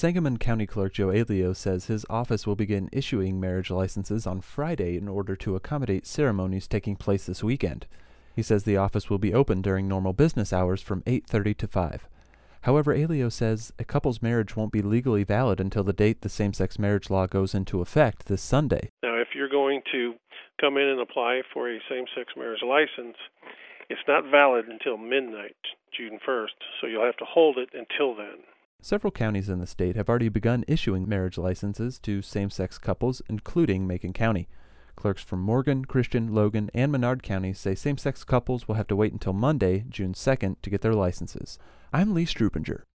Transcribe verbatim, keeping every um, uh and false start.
Sangamon County Clerk Joe Alio says his office will begin issuing marriage licenses on Friday in order to accommodate ceremonies taking place this weekend. He says the office will be open during normal business hours from eight thirty to five. However, Alio says a couple's marriage won't be legally valid until the date the same-sex marriage law goes into effect this Sunday. Now, if you're going to come in and apply for a same-sex marriage license, it's not valid until midnight, June first, so you'll have to hold it until then. Several counties in the state have already begun issuing marriage licenses to same-sex couples, including Macon County. Clerks from Morgan, Christian, Logan, and Menard counties say same-sex couples will have to wait until Monday, June second, to get their licenses. I'm Lee Strupinger.